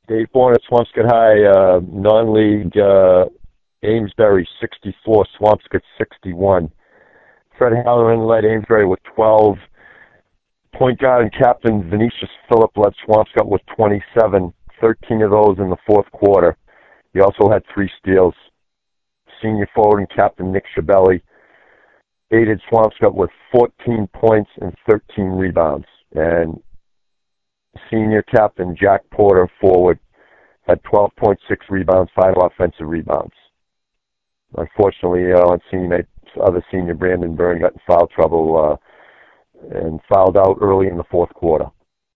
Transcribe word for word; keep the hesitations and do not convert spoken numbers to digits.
Dave Bourne at Swampscott High, uh, non-league, uh, Amesbury sixty-four, Swampscott sixty-one. Fred Halloran led Amesbury with twelve. Point guard and captain Vinicius Phillip led Swampscott with twenty-seven, thirteen of those in the fourth quarter. He also had three steals. Senior forward and captain Nick Schiavelli aided Swampscott with fourteen points and thirteen rebounds. And senior captain Jack Porter, forward, had twelve point six rebounds, five offensive rebounds. Unfortunately, uh, on senior, other senior Brandon Byrne got in foul trouble uh, and fouled out early in the fourth quarter.